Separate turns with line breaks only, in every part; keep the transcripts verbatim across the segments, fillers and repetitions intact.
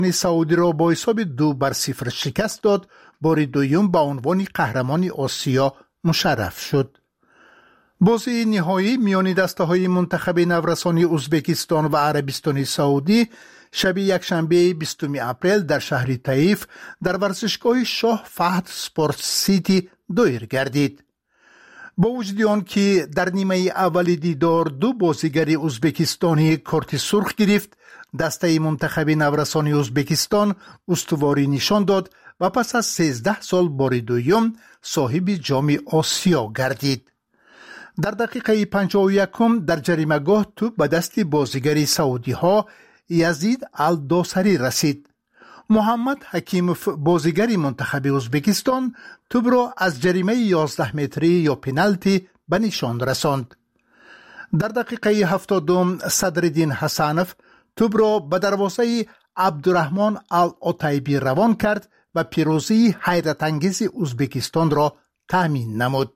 سعودی را با حساب دو بر صفر شکست داد، بار دوم به عنوان قهرمان آسیا مشرف شد. بازی نهایی میان دسته‌های منتخب نورسانی ازبکستان و عربستان سعودی شب یکشنبه بیستم اپریل در شهر طیف در ورزشگاه شاه فهد سپورت سیتی دایر گردید. با وجود آن که در نیمه اول دیدار دو بازیگر ازبکستانی کارت سرخ گرفت، دسته منتخب نورسانی ازبکستان استواری نشان داد و پس از سیزده سال بار دوم صاحب جام آسیا گردید. در دقیقه پنجاه و یکم در جریمه‌گاه توپ به دست بازیگر سعودی ها یزید الدوسری رسید. محمد حکیموف بازیگر منتخب ازبکستان توپ را از جریمه یازده متری یا پنالتی به نشان رساند. در دقیقه هفتادم صدرالدین حسنوف توپ را به دروازه عبدالرحمن العتیبی روان کرد و پیروزی حیرت انگیز ازبکستان را تامین نمود.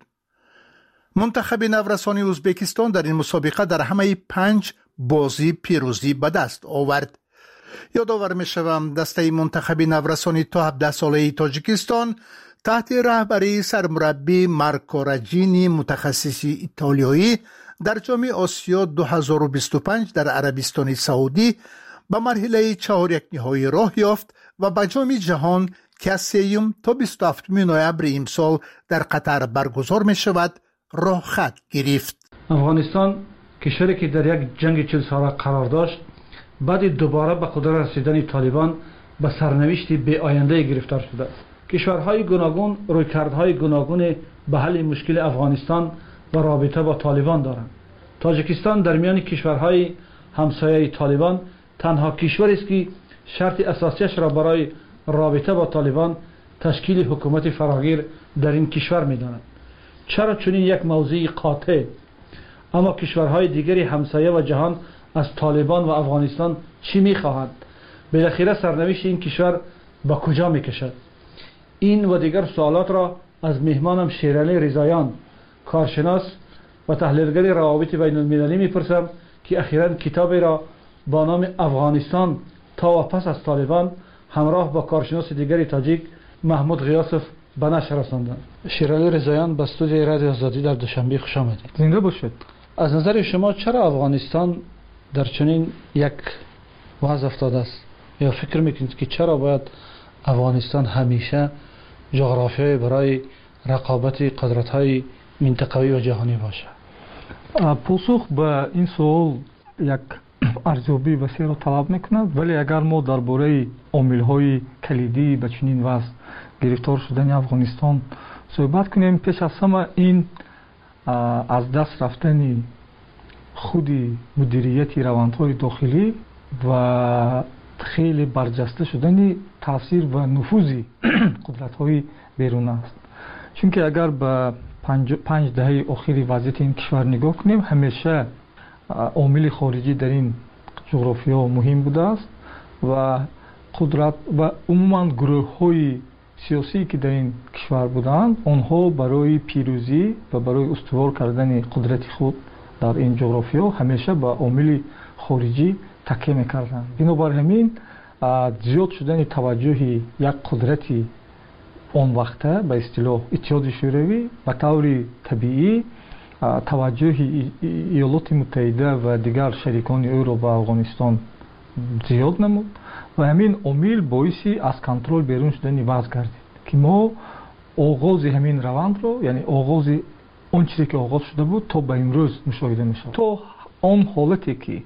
منتخب نورسانی ازبکستان در این مسابقه در همه پنج بازی پیروزی به دست آورد. یادآور می‌شوم دسته منتخب نورسانی تا هفده ساله تاجیکستان تحت رهبری سرمربی مارکو راجینی متخصص ایتالیایی در جام آسیا دو هزار و بیست و پنج در عربستان سعودی به مرحله چهار یک نهایی راه یافت و به جام جهان که از سوم تا بیست و هفتم نوامبر امسال در قطر برگزار می شود راه خط گرفت.
افغانستان کشوری که در یک جنگ چهل ساله قرار داشت، بعد دوباره به قدرت رسیدن طالبان به سرنوشت بی آینده گرفتار شده است. کشورهای گوناگون رویکردهای گوناگون به حل مشکل افغانستان و رابطه با طالبان دارند. تاجیکستان در میان کشورهای همسایه طالبان تنها کشوری است که شرط اساسیش را برای رابطه با طالبان تشکیل حکومت فراگیر در این کشور می‌داند. چرا چنین یک موضوع قاطع؟ اما کشورهای دیگری همسایه و جهان از طالبان و افغانستان چی می‌خواهند؟ بالاخره سرنوشت این کشور با کجا می‌کشد؟ این و دیگر سوالات را از مهمانم شیرعلی رضاییان، کارشناس و تحلیلگر روابط بین المللی میپرسم که اخیراً کتابی را با نام افغانستان تا و پس از طالبان همراه با کارشناس دیگری تاجیک محمود غیاسف به نشر رساندند. شیرعلی رضاییان به استودیوی رادیو آزادی در دوشنبه خوش آمدید.
زنده باشید.
از نظر شما چرا افغانستان در چنین یک وضع افتاده است؟ یا فکر میکنید که چرا باید افغانستان همیشه جغرافیایی برای رقابت قدرت‌های منطقوی و جهانی باشه؟
پاسخ به این سوال یک ارزیابی وسیع را طلب میکند، ولی اگر ما درباره عامل‌های کلیدی به چنین وضع گرفتار شدن افغانستان صحبت کنیم، پیش از همه این از دست رفتن خود مدیریت روندهای داخلی و خیلی برجسته شدن تاثیر و نفوذ قدرت‌های بیرون است. چون که اگر به پنج, پنج دهه اخیر وضعیت این کشور نگاه کنیم، همیشه عامل خارجی در این جغرافیا مهم بوده است و قدرت و عموما گروه‌های سیاسی که در این کشور بودند، آنها برای پیروزی و برای استوار کردن قدرت خود در این جغرافیا همیشه به عامل خارجی تکیه می‌کردند. بنابر همین زیاد شدن توجه یک قدرتی اون وقته به اصطلاح اتحاد شوروی به طور طبیعی توجه ایالات متحده و دیگر شریکان او را به افغانستان زیاد نمود و همین عامل باعث از کنترل بیرون شدن وضع گردید که ما آغاز همین روند رو، یعنی آغاز اون چیزی که آغاز شده بود تا به امروز مشاهده می‌شود. تو اون حالتی که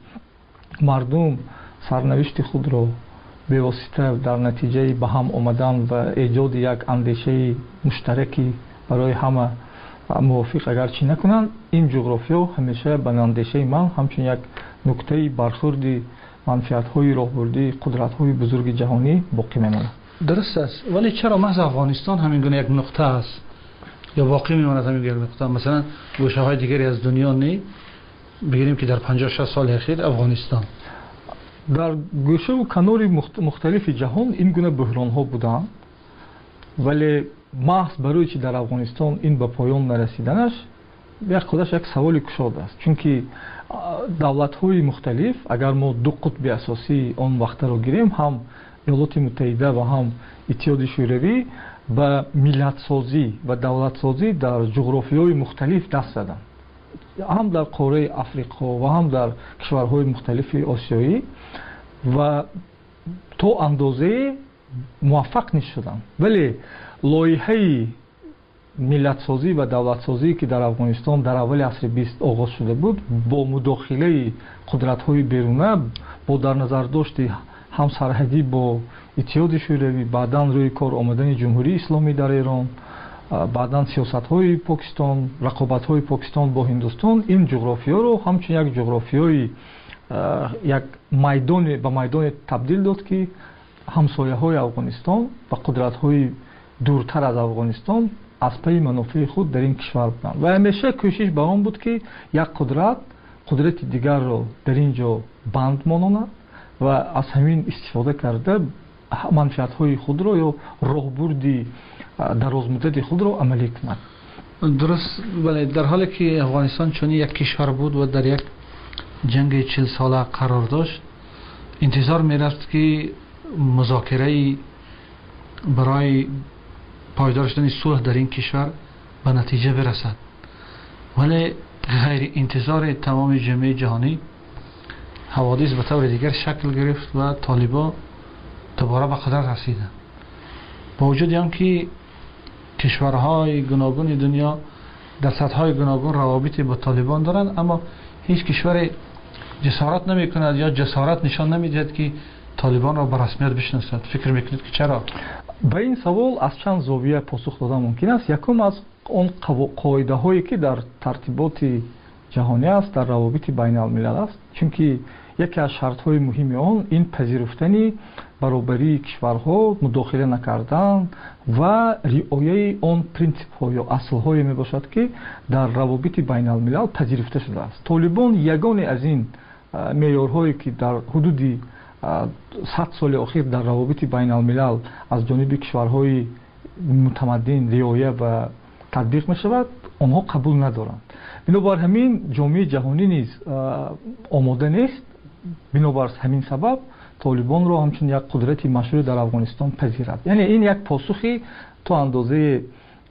مردم سرنوشت خود را به واسطه در نتیجه به هم آمدن و ایجاد یک اندیشه مشترکی برای همه موافق اگرچه نکنند، این جغرافیا همیشه به اندیشه من همچون یک نکته برخورد منفعت‌های راهبردی قدرت‌های بزرگ جهانی باقی میماند.
درست است، ولی چرا محض افغانستان همین گونه یک نقطه است یا باقی میماند همین یک نقطه؟ مثلا گوشه‌های دیگری از دنیا نه، بگیریم که در پنجاه شصت سال اخیر افغانستان
در گوشه و کنار مختلف جهان این گونه بحران ها بودند، ولی محض برای چی در افغانستان این به پایان نرسیدنش یک خودش یک سوال کشاده است. چون که دولت های مختلف، اگر ما دو قطب اساسی آن وقت را گیریم، هم ایالات متحده و هم اتحاد شوروی به ملت‌سازی و دولت‌سازی در جغرافیاهای مختلف دست زدند، هم در قاره افریقا و هم در کشورهای مختلف آسیایی و تا اندازه موفق نشدند. ولی لایحه ملت‌سازی و دولت‌سازی که در افغانستان در اول عصر بیست آغاز شده بود با مداخله قدرت‌های بیرونه، با در نظر داشت هم سرحدی با اتحاد شوروی، بعداً روی کار آمدن جمهوری اسلامی در ایران، بعداً سیاست‌های پاکستان، رقابت‌های پاکستان با هندوستان، این جغرافیا رو همچنین یک جغرافیای یک میدان به میدان تبدیل داد که همسایه‌های افغانستان و قدرت‌های دورتر از افغانستان از پی منافع خود در این کشور بودند و همیشه کوشش به آن بود که یک قدرت قدرت دیگر را در اینجا بند ماناند و از همین استفاده کرده منفعت‌های خود را یا راهبرد درازمدت خود را عملی کند.
درست، ولی در حالی که افغانستان چون یک کشور بود و در یک جنگ چهل ساله قرار داشت، انتظار می‌رفت که مذاکره برای پایدار شدن صلح در این کشور به نتیجه برسد، ولی غیر انتظار تمام جامعه جهانی حوادث به طور دیگر شکل گرفت و طالبان دوباره به قدرت رسیدند. با وجود آنکه کشورهای گوناگون دنیا در سطح‌های گوناگون روابط با طالبان دارند، اما هیچ کشور جسارت نمی‌کند یا جسارت نشان نمی‌دهد که طالبان را به رسمیت بشناسد. فکر می‌کنید که چرا؟
به این سوال از چند زاویه پاسخ دادن ممکن است. یکم از اون قاعده‌هایی که در ترتیبات جهانی است، در روابط بین الملل است، چون که یکی از شرط‌های مهم آن این پذیرفتن برابری کشورها، مداخله نکردن و رعایت آن پرینسیپ‌ها یا اصل‌های میباشد که در روابط بین الملل پذیرفته شده است. طالبان یگانه از این معیارهایی که در حدود صد سال اخیر در روابط بین الملل از جانب کشورهای متمدن رعایت و تطبیق می شود، آنها قبول ندارند. بنابر همین جامعه جهانی نیز آماده نیست، بنابر همین سبب طالبان را همچون یک قدرت مشروع در افغانستان پذیرد. یعنی این یک پاسخی تو اندازه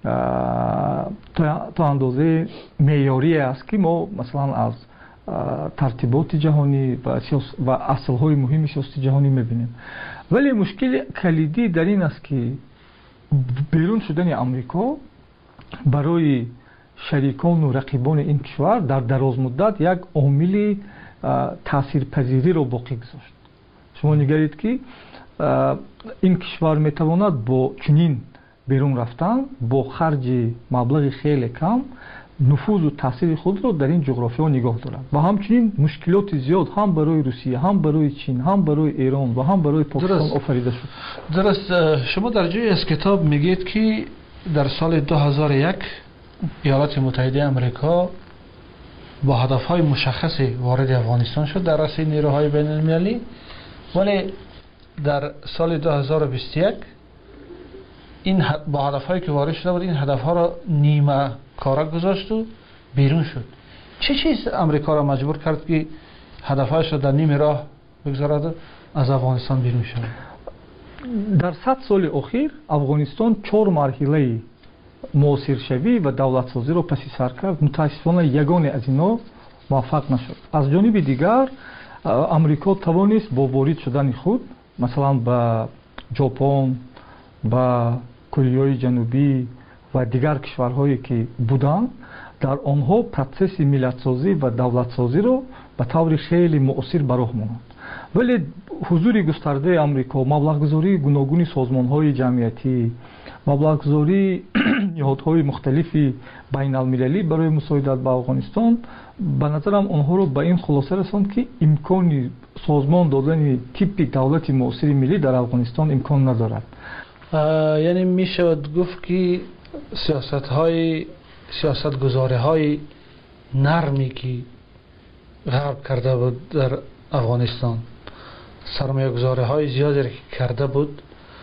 تو اندازه معیاری است که ما مثلا از ترتیبات جهانی و اصل‌های مهم سیاست جهانی می‌بینیم. ولی مشکل کلیدی در این است که بیرون شدن آمریکا برای شریکان و رقیبان این کشور در دراز مدت یک عامل تاثیرپذیری را باقی گذاشت. شما نگرید که این کشور میتواند با چنین بیرون رفتن با خرج مبلغ خیلی کم نفوذ و تاثیر خود را در این جغرافیا نگاه دارد و همچنین مشکلات زیاد هم برای روسیه، هم برای چین، هم برای ایران و هم برای پاکستان آفریده شد.
درست. شما در جای از کتاب میگید که در سال دو هزار و یک ایالات متحده آمریکا با هدفهای مشخصی وارد افغانستان شد در رأس نیروهای بین المللی، ولی در سال دو هزار و بیست و یک این با هدفهایی که وارد شده بود این هدفها را نیمه کاره گذاشت و بیرون شد. چه چیز امریکا را مجبور کرد که هدفهایش را در نیمه راه بگذارد و از افغانستان بیرون شد؟
در صد سال اخیر افغانستان چهار مرحله موثرشوی و دولت سازی را پس سر کرد. متاسفانه یگانه از اینا موفق نشد. از جانب دیگر امریکا توانست با وارد شدن خود مثلا به ژاپن، به کره جنوبی و دیگر کشورهایی که بودند در آنها پروسس ملت‌سازی و دولت‌سازی را به طور خیلی مؤثر به راه ماند. ولی حضور گسترده آمریکا، مبلغ‌گذاری گوناگون سازمان‌های جمعیتی، مبلغ‌گذاری نهادهای مختلف بین المللی برای مساعدت به افغانستان به نظرم آنها را به این خلاصه رساند که امکان سازمان دادن تیپ دولت مؤثر ملی در افغانستان امکان ندارد.
یعنی می شود گفت که سیاست های سیاست گذاره های نرمی که غرب کرده بود در افغانستان، سرمایه گذاره های زیادی که کرده بود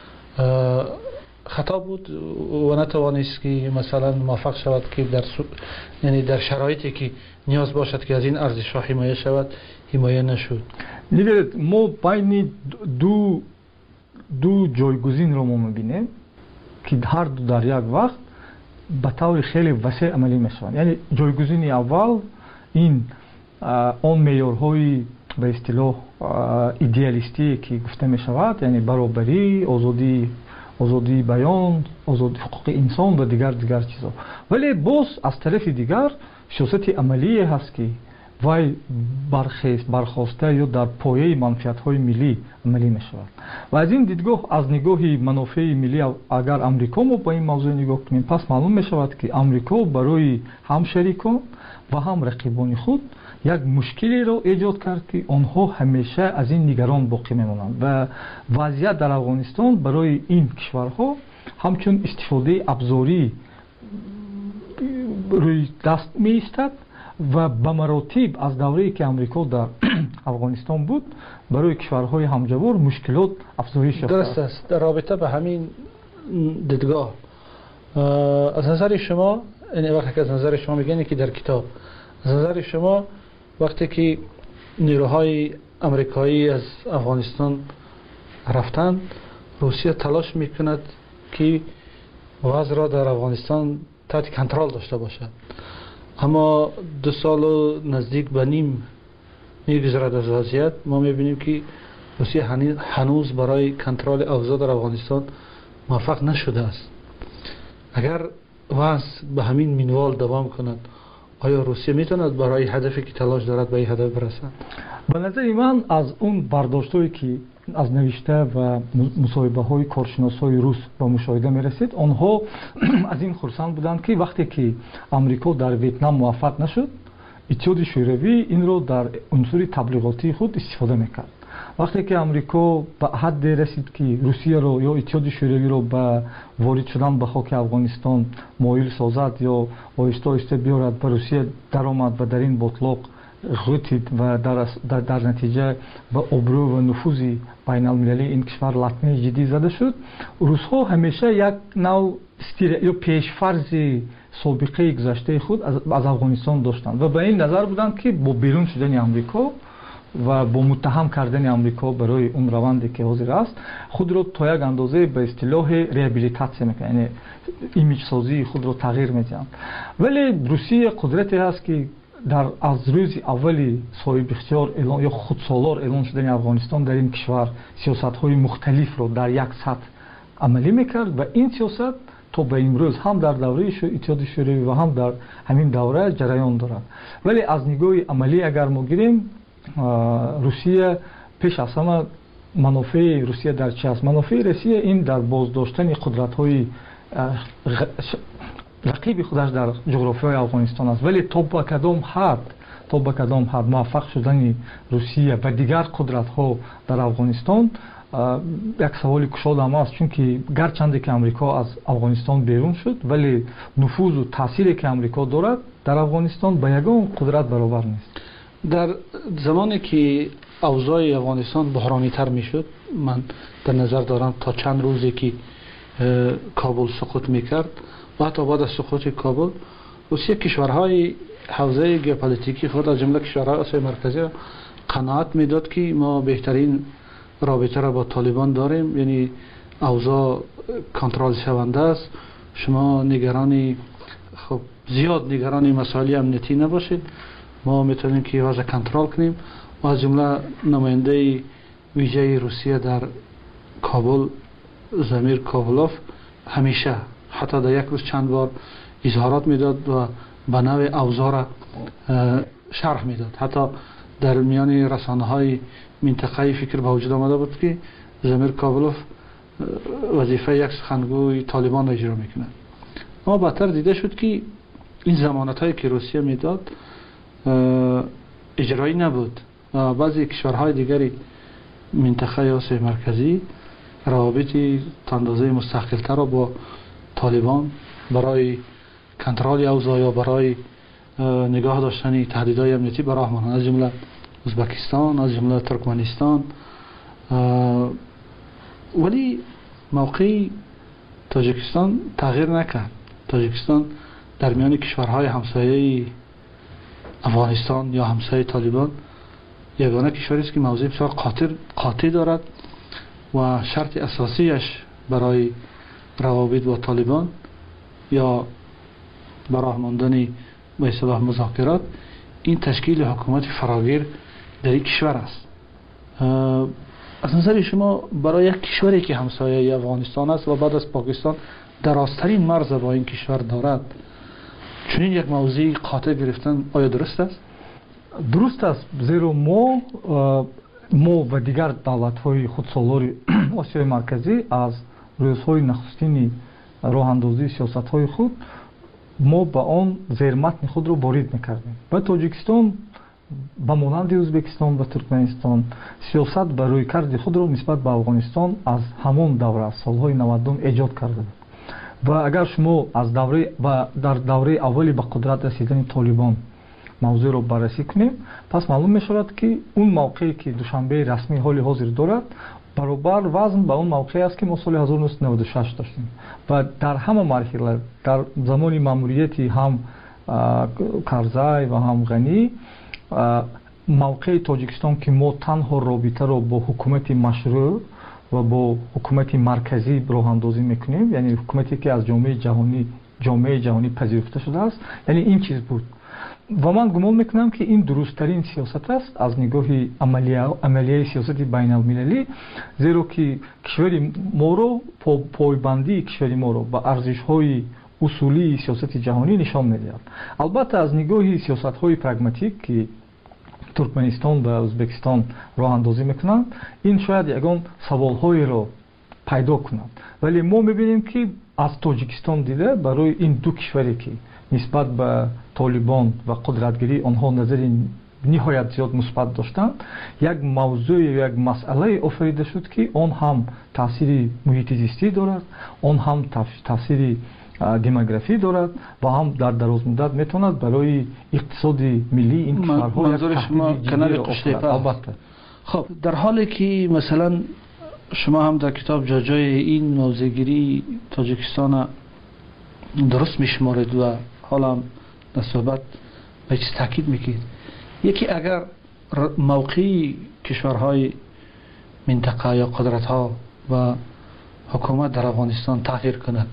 خطا بود و نتوانست که مثلا موفق شود که در یعنی در شرایطی که نیاز باشد که از این ارزش ها حمایه شود حمایه نشد.
نگرید ما بین دو دو جایگزین رو ما میبینیم که هر دو در یک وقت به طور خیلی وسیع عملی میشوند. یعنی جایگزین اول این اون معیارهای به اصطلاح ایدئالیستی که گفته می شود، یعنی برابری، آزادی آزادی بیان، آزادی حقوق انسان و دیگر دیگر چیزا. ولی باز از طرف دیگر سیاست عملی هست که وای برخیست برخواسته یا در پایه منفعت‌های ملی عملی می شود. و از این دیدگاه از نگاه منافع ملی اگر امریکا ما با این موضوع نگاه کنیم، پس معلوم می شود که امریکا برای هم شریکان و هم رقیبان خود یک مشکلی را ایجاد کرد که آنها همیشه از این نگران باقی میمانند و وضعیت در افغانستان برای این کشورها همچون استفاده ابزاری روی دست می ایستد و به مراتب از دوره‌ای که امریکا در افغانستان بود برای کشورهای همجوار مشکلات افزایش یافته.
درست است. در رابطه به همین دیدگاه از نظر شما، این وقتی که از نظر شما میگن که در کتاب، از نظر شما وقتی که نیروهای آمریکایی از افغانستان رفتند، روسیه تلاش میکند که وضع را در افغانستان تحت کنترل داشته باشد، اما دو سال و نزدیک به نیم میگذرد از وضعیت، ما میبینیم که روسیه هنوز برای کنترل اوضاع در افغانستان موفق نشده است. اگر وضع به همین منوال دوام کند، آیا روسیه میتواند برای هدفی که تلاش دارد به این هدف برسد؟
به نظر من از اون برداشت‌هایی که از نوشته و مصاحبه‌های کارشناسای روس با مشاهده می‌رسید، آنها از این خرسند بودند که وقتی که آمریکا در ویتنام موفق نشد، اتحاد شوروی این را در عنصر تبلیغاتی خود استفاده می‌کرد. وقتی که آمریکا به حد رسید که روسیه را یا اتحاد شوروی را به وارد شدن به خاک افغانستان مایل سازد یا آهسته آهسته بیارد، به روسیه درآمد و در این بطلاق غوتید و در, در, در نتیجه به ابرو و نفوذ بین المللی این کشور لطمه جدی زده شد. روس‌ها همیشه یک نوع یا پیشفرض سابقه گذشته خود از, از افغانستان داشتند و به این نظر بودند که با بیرون شدن آمریکا و با متهم کردن آمریکا برای اون روندی که حاضر است، خود را تا یک اندازه به اصطلاح ریابیلیتاسیون میکنه، یعنی ایمیج سازی خود را تغییر میدن. ولی روسیه قدرتی هست که در از روز اولی صاحب اختیار اعلان یا خودسالار اعلان شدن افغانستان در این کشور سیاست‌های مختلف را در یک سطح عملی میکرد و این سیاست تا به امروز هم در دوره اتحاد شوروی و هم در همین دوره جریان دارد. ولی از نگاه عملی اگر ما گیریم، روسیه پیش از همه منافع روسیه در چی است؟ منافع روسیه این در بازداشتن قدرت‌های رقیب خودش در جغرافیای افغانستان است. ولی تا به کدام حد تا به کدام حد موفق شدن روسیه و دیگر قدرت‌ها در افغانستان یک سوال کشاده است، چون که گرچند که امریکا از افغانستان بیرون شد، ولی نفوذ و تأثیری که امریکا دارد در افغانستان به یگان قدرت برابر نیست.
در زمانی که اوضاع افغانستان بحرانی تر می شد، من در نظر دارم تا چند روزی که کابل سقوط می کرد و حتی بعد از سقوط کابل، روسیه کشورهای حوزه ژئوپلیتیکی خود از جمله کشورهای آسیای مرکزی قناعت می داد که ما بهترین رابطه را با طالبان داریم، یعنی اوضاع کنترل شونده است، شما نگرانی خب زیاد نگرانی مسائل امنیتی نباشید، ما میتونیم که وضع کنترل کنیم. و از جمله نماینده ویژه روسیه در کابل زمیر کابلوف همیشه حتی در یک روز چند بار اظهارات میداد و به نوع اوضاع را شرح میداد. حتی در میان رسانه های منطقه‌ای فکر به وجود آمده بود که زمیر کابلوف وظیفه یک سخنگوی طالبان را اجرا میکنه. اما بعدتر دیده شد که این ضمانت هایی که روسیه میداد اجرایی نبود و بعضی کشورهای دیگری منطقه آسیای مرکزی روابطی تا اندازه مستقل‌تر را با طالبان برای کنترل اوضاع یا برای نگاه داشتن تهدیدهای امنیتی براه مانند، از جمله ازبکستان، از جمله ترکمنستان. ولی موقعی تاجیکستان تغییر نکرد. تاجیکستان در میان کشورهای همسایه افغانستان یا همسایه طالبان یگانه کشوری است که موضع بسیار قاطع قاطع دارد و شرط اساسیش برای روابط با طالبان یا برای ماندن به اصطلاح مذاکرات این تشکیل حکومت فراگیر در این کشور است. از نظر شما برای یک کشوری که همسایه افغانستان است و بعد از پاکستان درازترین مرز با این کشور دارد چنین یک موضوع قاطع گرفتن آیا درست است؟
درست است، زیرا ما ما و دیگر دولت‌های خودسالار آسیای مرکزی از روزهای نخستین راه‌اندازی سیاست‌های خود ما با آن زیرمتن خود را وارد می‌کردیم. و تاجیکستان با مانند ازبکستان و ترکمنستان سیاست بر رویکرد خود را نسبت به افغانستان از همان دوره سالهای نود ایجاد کرده بود. و اگر شما از دوره و در دوره اولی به قدرت رسیدن طالبان موضوع را بررسی کنیم، پس معلوم می شود که اون موقعی که دوشنبه رسمی حال حاضر دارد برابر وزن به اون موقعی است که ما سال هزار و نهصد و نود و شش داشتیم. و در همه مرحله در زمان ماموریتی هم کرزای و هم غنی موقع تاجیکستان که ما تنها رابطه را با حکومت مشروع و با حکومت مرکزی راه اندازی میکنیم، یعنی حکومتی که از جامعه جهانی جامعه جهانی پذیرفته شده است، یعنی این چیز بود. و من گمان میکنم که این درستترین سیاست است از نگاه عملیه عملیه سیاست بین المللی، زیرا که کشور ما رو پایبندی کشور ما رو با ارزش های اصولی سیاست جهانی نشان میدهد. البته از نگاه سیاست های پرگماتیک که ترکمنستان و ازبکستان راه اندازی میکنند، این شاید یگان سوال های را پیدا کنند، ولی ما میبینیم که از تاجیکستان دیده برای این دو کشوری که نسبت به طالبان و قدرتگیری آنها نظر نهایت زیاد مثبت داشتند، یک موضوع یک مسئله آفریده شد که آن هم تاثیر محیط زیستی دارد، آن هم تاثیر دموگرافی دارد و هم در دراز مدت میتواند برای اقتصاد ملی این کشورها یک تهدید جدی را آفرد.
خب در حالی که مثلا شما هم در کتاب جا جای این موضوعگیری تاجیکستان درست میشمارید و حالا در صحبت به چیز تاکید میکنید، یکی اگر موقعی کشورهای منطقه یا قدرت‌ها و حکومت در افغانستان تغییر کند،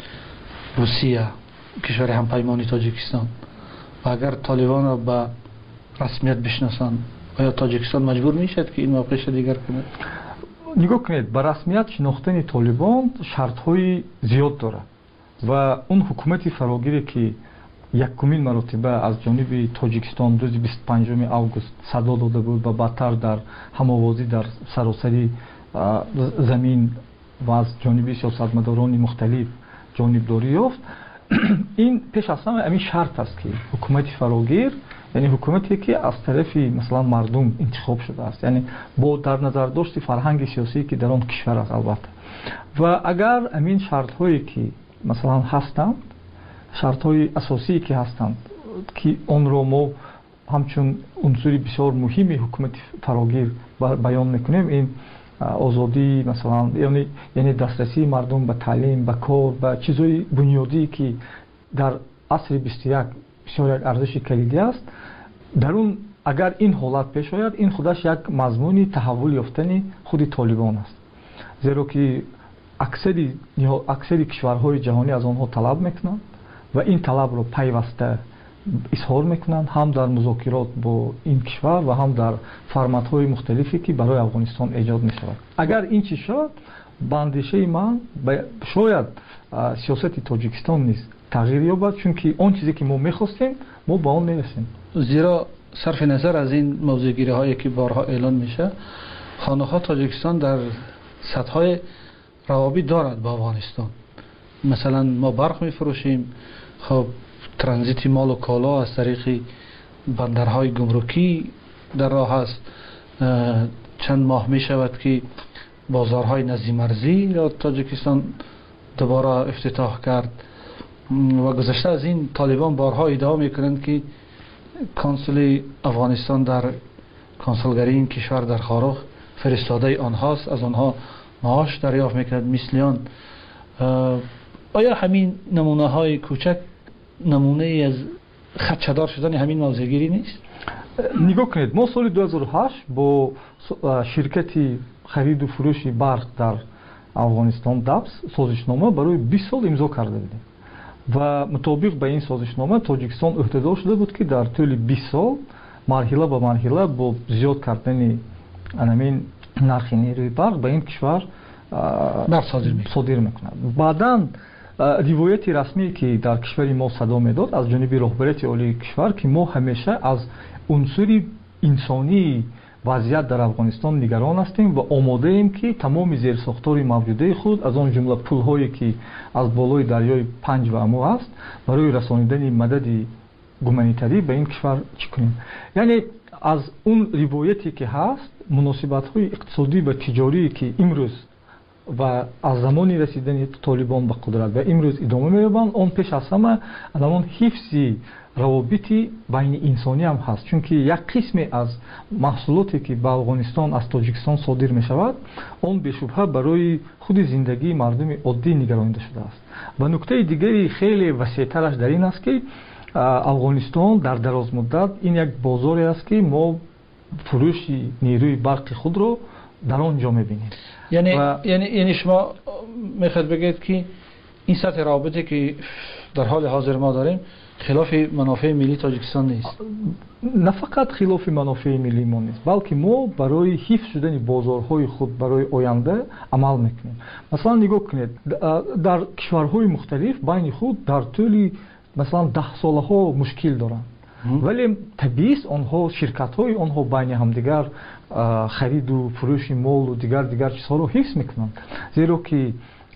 روسیه کشور همپیمانی تاجیکستان، و اگر طالبان را به رسمیت بشناسند، آیا تاجیکستان مجبور میشد که این موقعش دیگر کند؟
نگاه کنید، به رسمیت شناختن طالبان شرط‌های زیاد دارد و اون حکومت فراگیری که یکمین مرتبه از جانب تاجیکستان روز بیست و پنجم اوگوست صدا داده بود و بعدتر در هماوازی در سراسری زمین و از جانب سیاستمداران مختلف جانبداری یافت، این پیش از همه همین شرط است که حکومت فراگیر، یعنی حکومتی که از طرف مثلا مردم انتخاب شده است، یعنی با در نظر داشت فرهنگ سیاسی که در آن کشور است البته. و اگر همین شرط هایی که مثلا هستند، شرط های اساسی که هستند که اون رو ما همچون عنصر بسیار مهمی حکومت فراگیر بیان میکنیم، این آزادی مثلا یعنی یعنی دسترسی مردم به تعلیم، به کار، به چیزهای بنیادی که در عصر بیست و یک بسیار یک ارزش کلیدی است، در اون اگر این حالت پیش آید، این خودش یک مضمون تحول یافتن خود طالبان است، زیرا که اکثری اکثری کشورهای جهانی از آنها طلب میکنند و این طلب رو پیوسته اظهار میکنند، هم در مذاکرات با این کشور و هم در فرمت‌های مختلفی که برای افغانستان ایجاد میشود. اگر این چیز شد، به اندیشه من شاید سیاست تاجیکستان نیز تغییر یابد، چون که اون چیزی که ما میخواستیم ما با اون میرسیم.
زیرا صرف نظر از این موضوعگیری هایی که بارها اعلان میشه، خانه‌ها تاجیکستان در سطح‌های روابط دارد با افغانستان. مثلا ما برق میفروشیم، خب ترانزیت مال و کالا از طریق بندرهای گمرکی در راه است. چند ماه می شود که بازارهای نزدیک مرزی یا تاجیکستان دوباره افتتاح کرد و گذشته از این طالبان بارها ادعا میکنند که کنسول افغانستان در کنسولگری این کشور در خارخ فرستاده آنهاست، از آنها معاش دریافت میکند مثلیان. آیا همین نمونه های کوچک نمونه از خدشه‌دار شدن همین موضوعگیری نیست؟
نگاه کنید، ما سال دو هزار و هشت با شرکت хариду фурӯши барқ дар афғонистон дабс созишнома барои бист сол имзо карда будем ва мутобиқ ба ин созишнома тоҷикистон уҳдадор шуда буд ки дар тӯли бист сол марҳила ба марҳила бо зиёд кардани анамин нархи нерӯи барқ ба ин кишвар содир мекунад. Баъдан ривояти расмие ки дар кишвари мо садо медод аз ҷониби роҳбарияти олии кишвар ки мо ҳамеша аз унсури инсонии вазъият дар Афғонистон нигарон ҳастем ва омодаем ки тамоми зерсохтори мавҷудаи худ аз он ҷумла пулҳое ки аз болои дарёи панҷ ва амӯ аст барои расонидани мадади гуманитарӣ ба ин кишвар чӣ кунем. Яъне аз он ривояте ки ҳаст муносибатҳои иқтисодӣ ва тиҷорие ки имрӯз ва аз замони расидани толибон ба қудрат ва имрӯз идома меёбанд он пеш аз ҳама аламон ҳифзи равобити байни инсонӣ ҳам ҳаст, чунки як қисме аз маҳсулоте ки ба Афғонистон аз Тоҷикистон содир мешавад он бешубҳа барои худи зиндагии мардуми оддӣ нигаронида шудааст. Ва нуктаи дигари хеле васеътараш дар ин аст ки Афғонистон дар дарозмуддат ин як бозоре аст ки мо фурӯши нерӯи барқи худро дар он ҷо мебинем.
یعنی شما میخواید بگید که این سطح رابطه که در حال حاضر ما داریم خلاف منافع ملی تاجیکستان نیست.
نه فقط خلاف منافع ملی ما نیست بلکه ما برای حفظ شدن بازارهای خود برای آینده عمل میکنیم. مثلا نگاه کنید در کشورهای مختلف بین خود در طول مثلا ده ساله ها مشکل دارند ولی طبیعی است آنها شرکت های آنها بین همدیگر خرید و فروش مال و دیگر دیگر چیزها رو حفظ میکنند زیرا که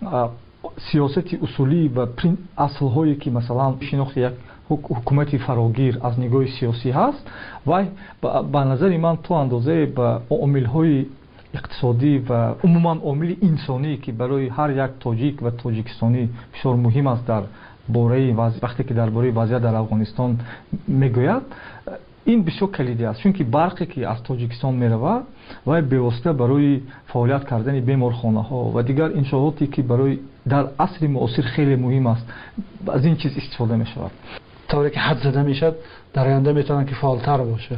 سیاست اصولی و اصل هایی که مثلا شناخت یک حکومت فراگیر از نگاه سیاسی هست و به نظر من تو اندازه به عامل های اقتصادی و عموما عامل انسانی که برای هر یک تاجیک و تاجیکستانی بسیار مهم است در باره وقتی که درباره وضعیت در افغانستان میگوید این بسیار کلیدی است چون که برقی که از تاجیکستان میرود و به‌واسطه برای فعالیت کردن بیمارخانه ها و دیگر انشاءاتی که برای در عصر معاصر خیلی مهم است از این چیز استفاده می شود.
طوری که حد زده میشد در آینده میتونن که فعالتر باشه.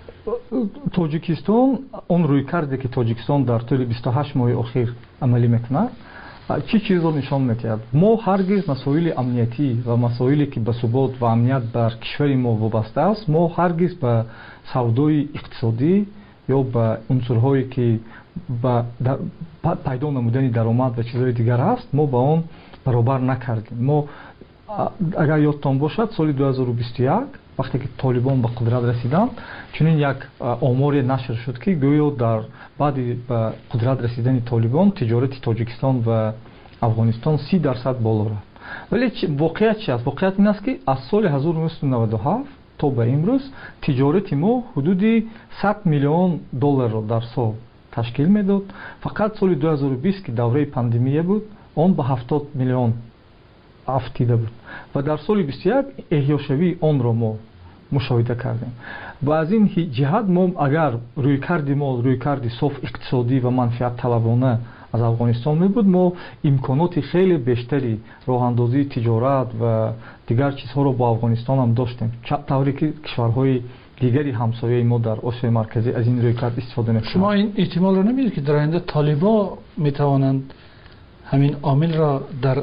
تاجیکستان اون روی کرده که تاجیکستان در طول بیست و هشت ماه اخیر عملی میکنه چی چیز رو نشان می‌دهد؟ ما هرگز مسائل امنیتی و مسائلی که به ثبات و امنیت بر کشور ما وابسته است ما هرگز به سودای اقتصادی یا به عنصرهایی که به پیدا نمودن درآمد و چیزهای دیگر است ما با آن برابر نکردیم. ما اگر یادتان باشد سال دو هزار و بیست و یک وقتی که طالبان به قدرت رسیدند چنین یک آماری نشر شد که گویا در بعد به قدرت رسیدن طالبان تجارت تاجیکستان و افغانستان سی درصد بالا رفت. ولی واقعیت چی است؟ واقعیت این است که از سال هزار و نهصد و نود و هفت تا به امروز تجارت ما حدود صد میلیون دلار را در سال تشکیل میداد. فقط سال دو هزار و بیست که دوره پاندمی بود آن به هفتاد میلیون افتیده بود و در سال بیست و یک احیاشوی آن را ما مشاهده کردیم و از این جهت ما اگر روی کردی ما روی کردی صاف اقتصادی و منفعت طلبانه از افغانستان می بود ما امکانات خیلی بیشتری راه اندازی تجارت و دیگر چیزها رو با افغانستان هم داشتیم طوری که کشورهای دیگری همسایه ما در آسیای مرکزی از این روی کرد استفاده میکنند.
شما این احتمال رو نمیدید که در آینده طالبان میتوانند همین عامل را در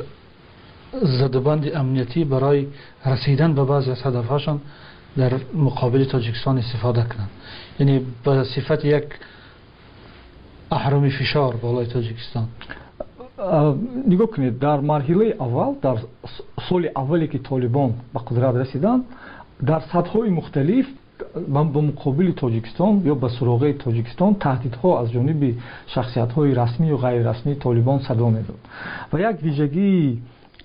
زدبند امنیتی برای رسیدن به بعضی از هدفهاشان در مقابل تاجیکستان استفاده کنند یعنی به صفت یک اهرم فشار بالای تاجیکستان؟
نگاه کنید در مرحله اول در سال اولی که طالبان به قدرت رسیدند در سطح‌های مختلف به مقابل تاجیکستان یا به سراغ تاجیکستان تهدیدها از جانب شخصیت‌های رسمی و غیر رسمی طالبان صدا می‌داد و یک ویژگی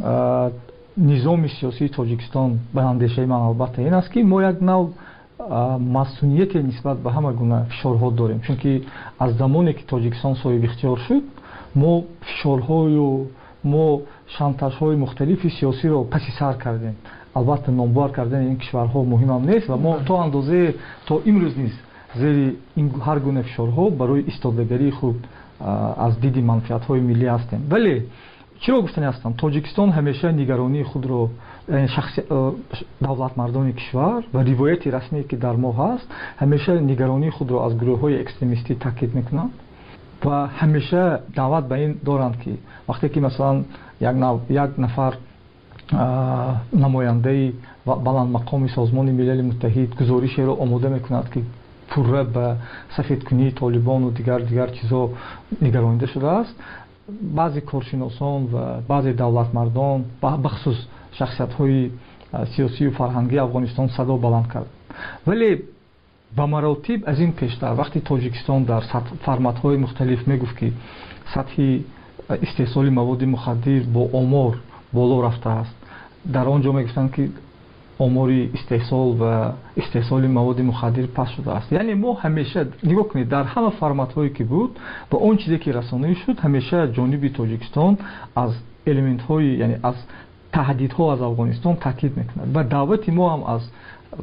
نظام سیاسی تاجیکستان به اندیشه من البته این است که ما یک نوع مسئولیت نسبت به همه گونه فشارها داریم چون که از زمانی که تاجیکستان صاحب اختیار شد ما فشارهای و ما شانتاژهای مختلف سیاسی را پس سر کردیم. البته نامبر کردن این کشورها مهم هم نیست و ما تا اندازه تا امروز نیست زیر این هر گونه فشارها برای ایستادگی خود از دید منفعت‌های ملی هستیم. ولی چرا گفتنی هستم تاجیکستان همیشه نگرانی خود رو شخصی دولت مردان کشور و روایت رسمی که در ما هست همیشه نگرانی خود رو از گروه‌های اکستریمیستی تاکید میکنند و همیشه دعوت به این دارند که وقتی که مثلا یک نفر نماینده بلند مقام سازمان ملل متحد گزارش را آماده میکند که پوره به سفیدکنی طالبان و دیگر دیگر چیزا نگرانیده شده است، بعضی کارشناسان و بعضی دولت مردان بخصوص شخصیت های سیاسی و فرهنگی افغانستان صدا بلند کرد. ولی به مراتب از این پیشتر وقتی تاجیکستان در فرمت های مختلف میگفت که سطح استحصال مواد مخدر با آمار بالا رفته است، در آنجا میگفتند که آمار استحصال و استحصال مواد مخدر پست شده است. یعنی ما همیشه نگاه کنید در همه فرمت هایی که بود و اون چیزی که رسانه‌ای شد همیشه جانب تاجیکستان از الیمنت های یعنی از تهدیدها از افغانستان تاکید میکند و دعوت ما هم از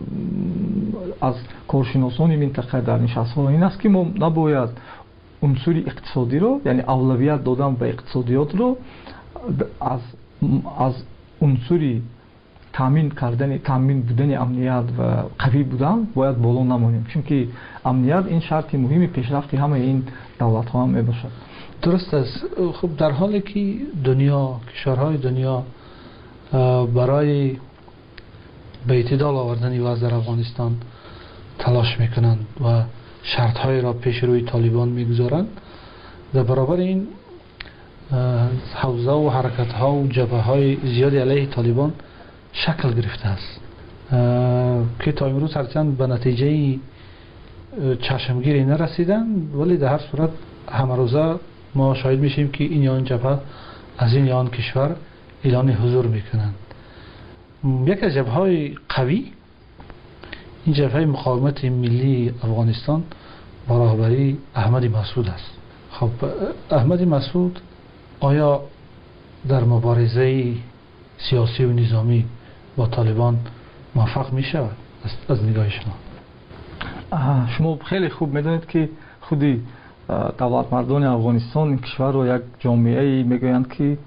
از کارشناسان منطقه در نشست‌ها این است که ما نباید عنصر اقتصادی رو یعنی اولویت دادن به اقتصادیات رو از از عنصر تامین کردن تامین بودن امنیت و قوی بودن باید بالا نمونیم، چون که امنیت این شرط مهمی پیشرفت همه این دولت ها هم میباشد.
درست است. خب در حالی که دنیا کشورهای دنیا برای به اعتدال آوردن وضع در افغانستان تلاش میکنند و شرط های را پیش روی طالبان میگذارند، در برابر این حوزه و حرکت ها و جبهه های زیادی علیه طالبان شکل گرفته است که تا امروز هرچند به نتیجه چشمگیری نرسیدند، ولی در هر صورت همه روزه ما شاهد میشیم که این یا آن جبهه از این یا آن کشور اعلان حضور میکنند. یک از جبهه های قوی این جبهه مقاومت ملی افغانستان با رهبری احمد مسعود است. خب احمد مسعود آیا در مبارزه سیاسی و نظامی با طالبان موفق می شود از نگاه شما؟
شما خیلی خوب میدونید که خودی دولت مردان افغانستان این کشور رو یک جامعه میگویند که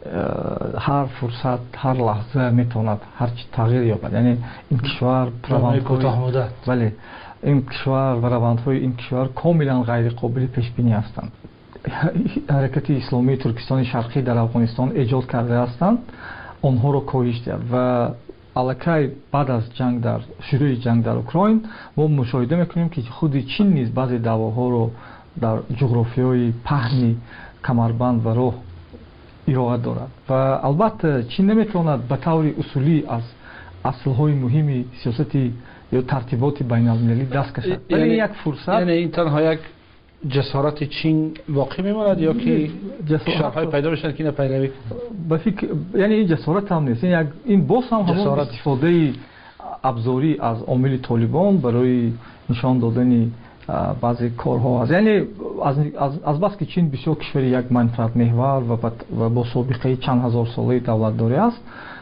هر فرصت هر لحظه میتواند هر چی تغییر یابد. یعنی این کشور
روندهای
بله این کشور و روندهای این کشور کاملا غیر قابل پیش بینی هستند. حرکت اسلامی ترکستان شرقی در افغانستان ایجاد کرده هستند، آنها رو کاهش داد و الکی بعد از جنگ در شروع جنگ در اوکراین ما مشاهده میکنیم که خود چین نیز بعضی دعواها رو در جغرافیای پهنی کمربند و راه ارائه دارد و البته چین نمیتواند به طور اصولی از اصلهای مهمی سیاستی یا ترتیبات بین المللی دست کشد.
یعنی یک فرصت یعنی این تنها یک جسارت چین واقع میماند یا که کشورهای پیدا بشن که نپیروی
به فکر یعنی این جسارت هم نیست، یعنی این باز هم همون استفاده ابزاری از عامل طالبان برای نشان دادن بعضی کارها است. یعنی از از از بس که چین بسیار کشور یک منفعت محور و و با سابقه چند هزار ساله دولتداری است،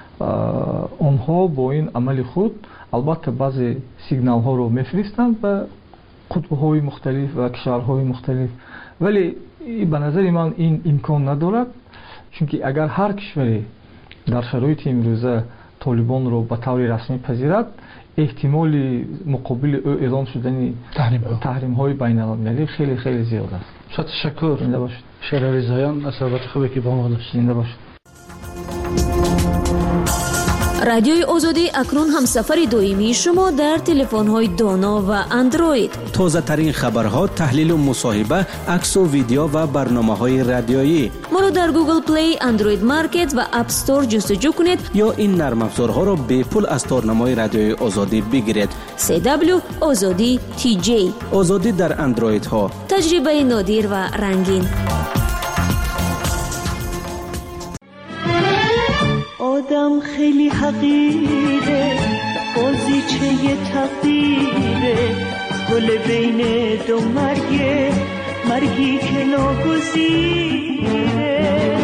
آنها با این عمل خود البته بعضی سیگنال ها رو میفرستند به قطب‌های مختلف و کشورهای مختلف، ولی به نظر من این امکان ندارد، چون که اگر هر کشوری در شرایط امروزه طالبان رو به طور رسمی پذیرد احتمال مقابل او اعلام شدن تحریم های بین المللی خیلی خیلی زیاد است.
تشکر. زنده باشید. شهریار رضاییان از صحبت خوبی که با ما داشتید.
زنده باشید.
رادیوی آزادی اکنون هم سفر دائمی شما در تلفن‌های دانا و اندروید.
تازه ترین خبرها، تحلیل و مصاحبه، عکس و ویدیو و برنامه‌های رادیویی.
ما رو در گوگل پلی، اندروید مارکت و اپ استور جستجو کنید
یا این نرم افزارها رو به پول از تارنمای رادیوی آزادی بگیرید.
سی دبلیو آزادی تی جی.
آزادی در اندروید ها.
تجربه نادر و رنگین.
آدم خیلی حقیره، بازیچه تقدیره، گل بین دو مرگه، مرگی که ناگزیره.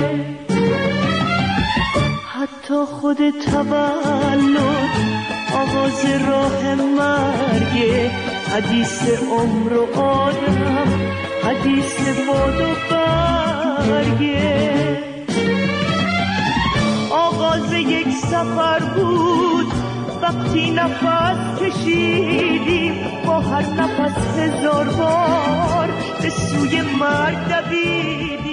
حتی خود تولد آغاز راه مرگه، حدیث عمر و آدم، حدیث باد و برگه. آغاز یک سفر بود وقتی نفس کشیدیم با هر نفس هزار بار به سوی مرگ دویدیم.